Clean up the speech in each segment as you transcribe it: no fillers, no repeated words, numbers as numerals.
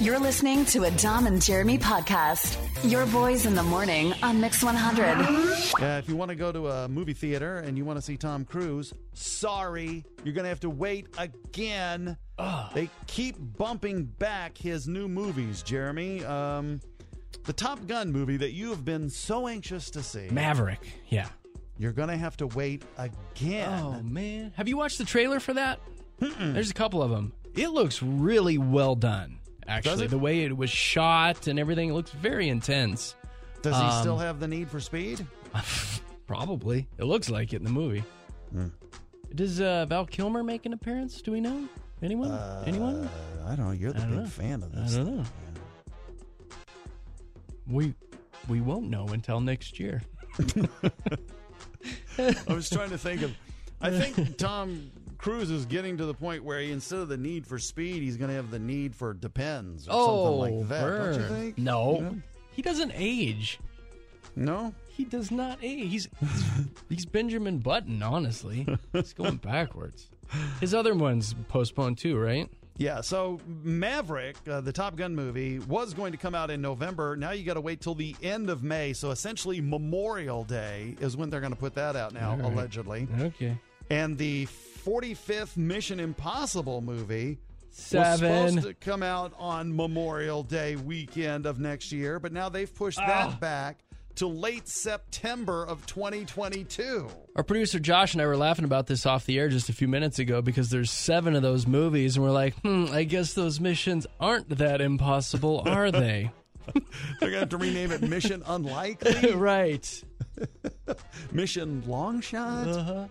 You're listening to a Dom and Jeremy podcast. Your boys in the morning on Mix 100. If you want to go to a movie theater and you want to see Tom Cruise, sorry, you're going to have to wait again. They keep bumping back his new movies, Jeremy. The Top Gun movie that you have been so anxious to see. Maverick, yeah. You're going to have to wait again. Oh, man. Have you watched the trailer for that? There's a couple of them. It looks really well done, actually. The way it was shot and everything, it looks very intense. Does he still have the need for speed? Probably. It looks like it in the movie. Does Val Kilmer make an appearance? Do we know? Anyone? Anyone? I don't know. You're the big fan of this. I don't know. We won't know until next year. I was trying to think of... I think Tom Cruise is getting to the point where instead of the need for speed, he's going to have the need for depends or something like that. Don't you think? No. You know? He doesn't age. No? He does not age. He's Benjamin Button, honestly. He's going backwards. His other one's postponed too, right? Yeah, so Maverick, the Top Gun movie, was going to come out in November. Now you got to wait till the end of May. So essentially Memorial Day is when they're going to put that out now, allegedly. Okay. And the 45th Mission Impossible movie was 7 supposed to come out on Memorial Day weekend of next year, but now they've pushed that back to late September of 2022. Our producer Josh and I were laughing about this off the air just a few minutes ago because there's 7 of those movies, and we're like, I guess those missions aren't that impossible, are they? They're going to have to rename it Mission Unlikely? Right. Mission Long Shot?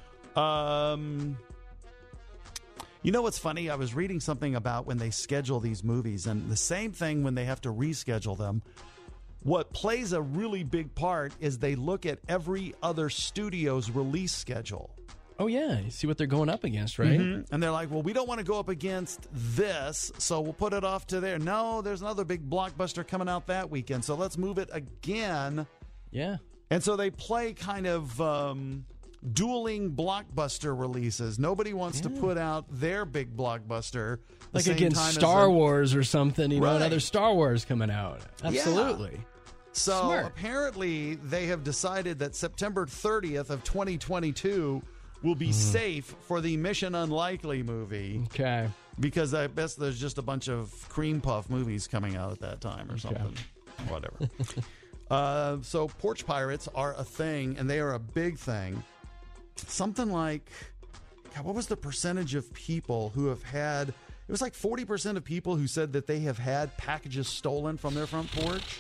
You know what's funny? I was reading something about when they schedule these movies, and the same thing when they have to reschedule them. What plays a really big part is they look at every other studio's release schedule. Oh, yeah. You see what they're going up against, right? Mm-hmm. And they're like, well, we don't want to go up against this, so we'll put it off to there. No, there's another big blockbuster coming out that weekend, so let's move it again. Yeah. And so they play kind of dueling blockbuster releases. Nobody wants to put out their big blockbuster the like same against time Star Wars or something, you know, Right. another Star Wars coming out. Absolutely. Yeah. So Smart. apparently they have decided that September 30th of 2022 will be safe for the Mission Unlikely movie. Okay. Because I guess there's just a bunch of cream puff movies coming out at that time or something. Whatever. So porch pirates are a thing, and they are a big thing. Something like, God, what was the percentage of people who have had... It was like 40% of people who said that they have had packages stolen from their front porch.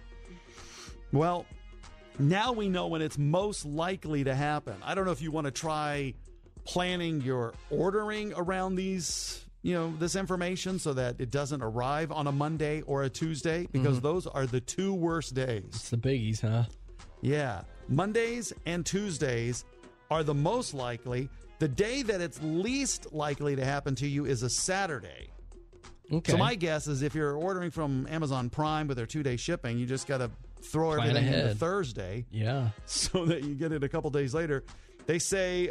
Well, now we know when it's most likely to happen. I don't know if you want to try planning your ordering around these, this information so that it doesn't arrive on a Monday or a Tuesday, because those are the 2 worst days. It's the biggies, huh? Yeah. Mondays and Tuesdays are the most likely. The day that it's least likely to happen to you is a Saturday. Okay. So my guess is if you're ordering from Amazon Prime with their 2-day shipping, you just got to throw everything into Thursday. Yeah. So that you get it a couple days later. They say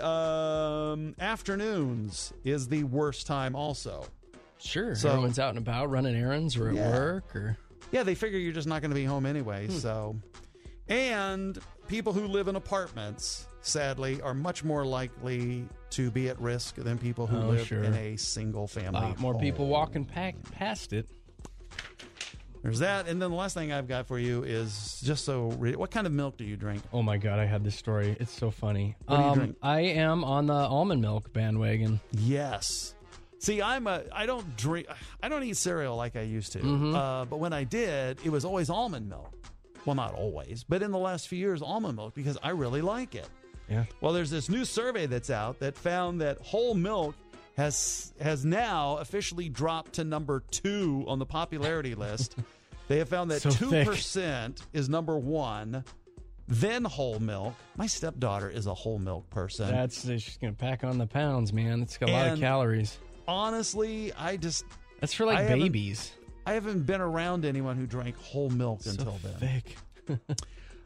afternoons is the worst time also. Sure. So, everyone's out and about running errands or at work or... Yeah, they figure you're just not going to be home anyway. So, and people who live in apartments, sadly, are much more likely to be at risk than people who live in a single family more home. people walking past it. There's that. And then the last thing I've got for you is just what kind of milk do you drink? Oh my God, I had this story. It's so funny. What do you drink? I am on the almond milk bandwagon. Yes. See, I don't eat cereal like I used to. But when I did, it was always almond milk. Well, not always, but in the last few years, almond milk, because I really like it. Yeah. Well, there's this new survey that's out that found that whole milk has now officially dropped to number 2 on the popularity list. They have found that So 2% is number 1, then whole milk. My stepdaughter is a whole milk person. She's going to pack on the pounds, man. It's got a lot of calories. Honestly, That's for like babies. I haven't been around anyone who drank whole milk until then. Thick.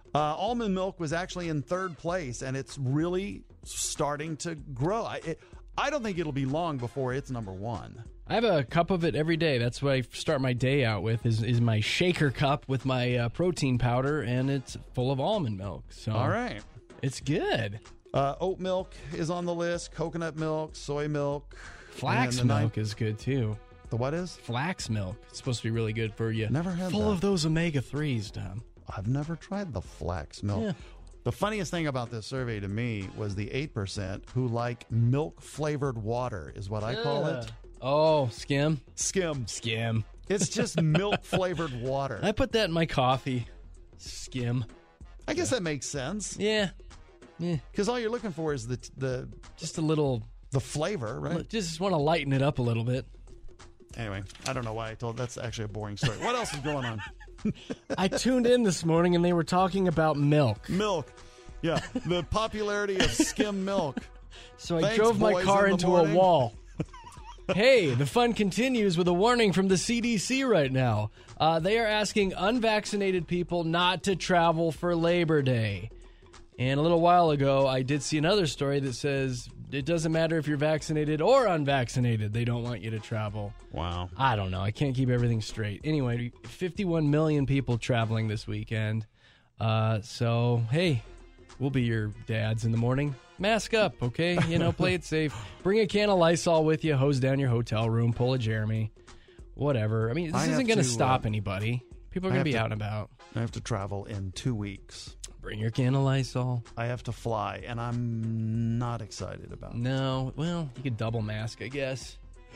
Almond milk was actually in 3rd place, and it's really starting to grow. I don't think it'll be long before it's number one. I have a cup of it every day. That's what I start my day out with, is my shaker cup with my protein powder, and it's full of almond milk. So all right. It's good. Oat milk is on the list, coconut milk, soy milk. Flax milk is good, too. The what is? Flax milk. It's supposed to be really good for you. Never had Full that. of those omega-3s, Tom. I've never tried the flax milk. Yeah. The funniest thing about this survey to me was the 8% who like milk-flavored water is what I call it. Oh, skim? Skim. Skim. It's just milk-flavored water. I put that in my coffee. Skim. I guess that makes sense. Yeah. Because all you're looking for is the Just a little... the flavor, right? Just want to lighten it up a little bit. Anyway, I don't know why I told. That's actually a boring story. What else is going on? I tuned in this morning and they were talking about milk. Milk. Yeah, the popularity of skim milk. So I Thanks, drove my boys, car in the into a morning. wall. Hey, the fun continues with a warning from the CDC right now. They are asking unvaccinated people not to travel for Labor Day. And a little while ago, I did see another story that says it doesn't matter if you're vaccinated or unvaccinated. They don't want you to travel. Wow. I don't know. I can't keep everything straight. Anyway, 51 million people traveling this weekend. So, hey, we'll be your dads in the morning. Mask up, okay? Play it safe. Bring a can of Lysol with you. Hose down your hotel room. Pull a Jeremy. Whatever. I mean, this isn't going to stop anybody. People are going to be out and about. I have to travel in 2 weeks. Bring your can of Lysol. I have to fly, and I'm not excited about it. No. Well, you could double mask, I guess.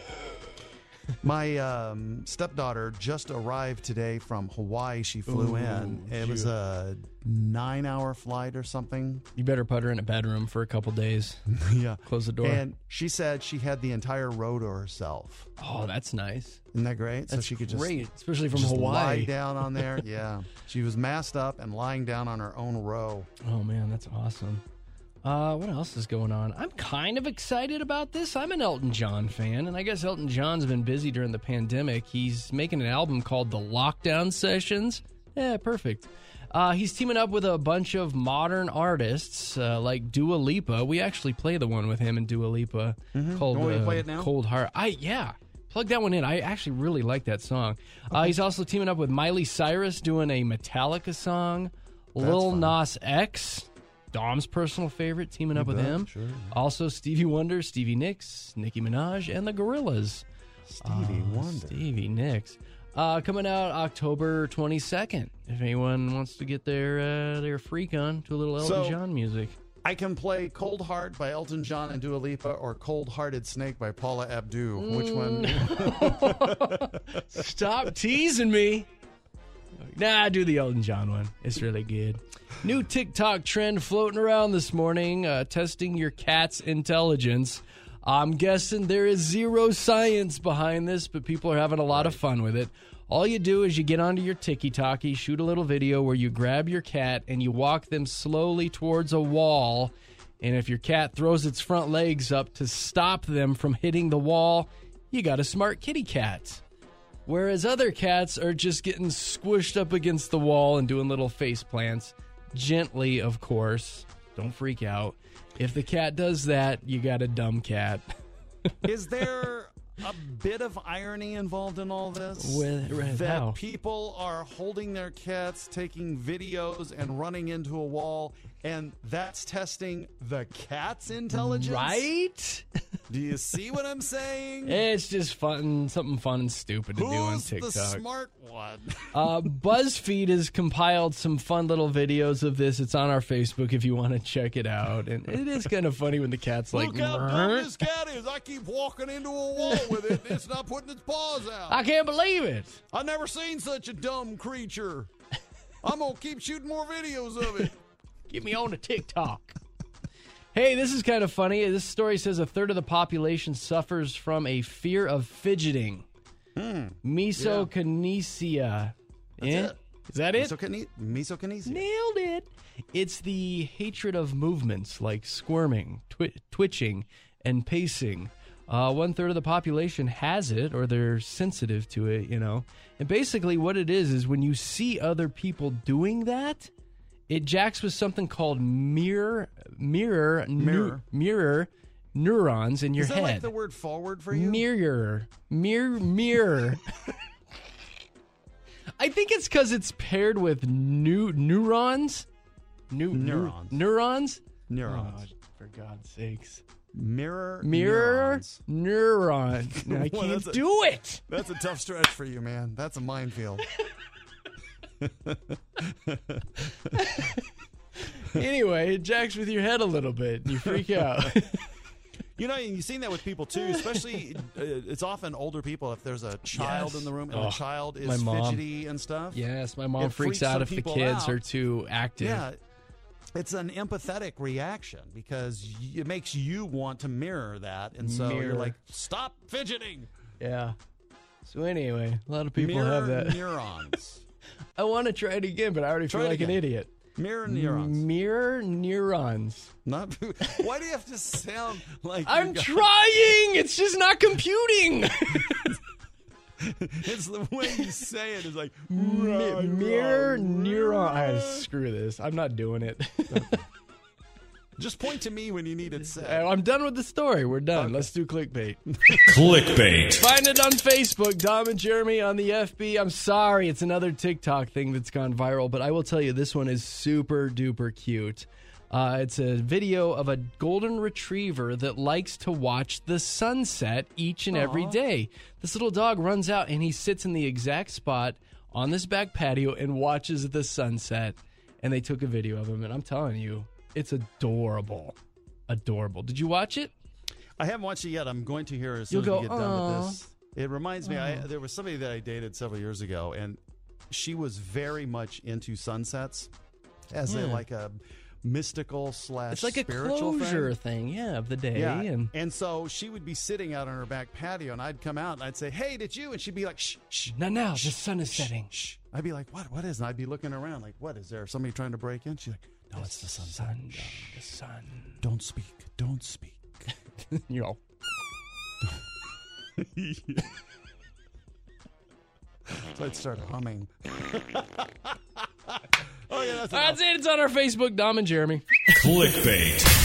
My stepdaughter just arrived today from Hawaii. She flew in. It was a 9-hour flight or something. You better put her in a bedroom for a couple days. Yeah. Close the door. And she said she had the entire row to herself. Oh, that's nice. Isn't that great? That's so she could great, especially from just Hawaii. lie down on there. Yeah. She was masked up and lying down on her own row. Oh, man, that's awesome. What else is going on? I'm kind of excited about this. I'm an Elton John fan, and I guess Elton John's been busy during the pandemic. He's making an album called The Lockdown Sessions. Yeah, perfect. He's teaming up with a bunch of modern artists like Dua Lipa. We actually play the one with him and Dua Lipa called You want me to play it now? Cold Heart. Yeah. Plug that one in. I actually really like that song. Okay. He's also teaming up with Miley Cyrus doing a Metallica song. Lil Nas X, Dom's personal favorite, teaming up with him. Sure. Also Stevie Wonder, Stevie Nicks, Nicki Minaj, and the Gorillaz. Stevie Wonder. Stevie Nicks. Coming out October 22nd. If anyone wants to get their freak on to a little Elton John music. I can play Cold Heart by Elton John and Dua Lipa or Cold Hearted Snake by Paula Abdul. Which one? Stop teasing me. Nah, do the Elton John one. It's really good. New TikTok trend floating around this morning, testing your cat's intelligence. I'm guessing there is zero science behind this, but people are having a lot of fun with it. All you do is you get onto your TikTok, shoot a little video where you grab your cat and you walk them slowly towards a wall. And if your cat throws its front legs up to stop them from hitting the wall, you got a smart kitty cat. Whereas other cats are just getting squished up against the wall and doing little face plants. Gently, of course. Don't freak out. If the cat does that, you got a dumb cat. Is there a bit of irony involved in all this? That how? people are holding their cats, taking videos, and running into a wall, and that's testing the cat's intelligence? Right? Do you see what I'm saying? It's just fun, something fun and stupid to do on Who's TikTok. the smart one? BuzzFeed has compiled some fun little videos of this. It's on our Facebook if you want to check it out. And it is kind of funny when the cat's like, Look how dumb this cat is. I keep walking into a wall with it. It's not putting its paws out. I can't believe it. I've never seen such a dumb creature. I'm going to keep shooting more videos of it. Get me on to TikTok. Hey, this is kind of funny. This story says a third of the population suffers from a fear of fidgeting. Mesokinesia. That's it. Is that it? Mesokinesia. Nailed it. It's the hatred of movements like squirming, twitching, and pacing. 1/3 of the population has it, or they're sensitive to it, And basically what it is when you see other people doing that, it jacks with something called mirror neurons in your Is that head. like the word forward for you? Mirror. I think it's because it's paired with neurons. Neurons. Neurons? Neurons. Oh, for God's sakes. Mirror. Neuron. I Well, can't do it. That's a tough stretch for you, man. That's a minefield. Anyway, it jacks with your head a little bit. And you freak out. You know, and you've seen that with people too, especially it's often older people. If there's a child Yes. in the room and the child my is mom. fidgety and stuff. Yes, my mom It freaks freaks out some if the people kids out. are too active. Yeah, it's an empathetic reaction because it makes you want to mirror that, and so you're Mirror. like, stop fidgeting. Yeah. So anyway, a lot of people Mirror have that. neurons. I want to try it again, but I already Try feel it like an again. idiot. Mirror neurons. Mirror neurons. Not. Why do you have to sound like I'm you got- trying. It's just not computing. It's the way you say it is like Mirror neuron. Screw this. I'm not doing it. Just point to me when you need it said. I'm done with the story. We're done. Let's do clickbait. Clickbait. Find it on Facebook, Dom and Jeremy on the FB. I'm sorry, it's another TikTok thing that's gone viral, but I will tell you this one is super duper cute. It's a video of a golden retriever that likes to watch the sunset each and every day. This little dog runs out and he sits in the exact spot on this back patio and watches the sunset. And they took a video of him, and I'm telling you, it's adorable. Adorable. Did you watch it? I haven't watched it yet. I'm going to hear as soon You'll as we go, get done "Aw." with this. It reminds me, there was somebody that I dated several years ago, and she was very much into sunsets as a mystical / It's like a spiritual closure thing. thing, of the day. Yeah, And and so she would be sitting out on her back patio, and I'd come out and I'd say, "Hey, did you?" And she'd be like, "Shh, shh." not now. Shh, The sun is shh, setting. Shh. I'd be like, "What is?" And I'd be looking around like, "What is there? Somebody trying to break in?" She's like, "No, it's the sunset. Sun, the sun. Don't speak. Don't speak." You know. So I'd start humming. Oh yeah, that's enough. That's it. It's on our Facebook, Dom and Jeremy. Clickbait.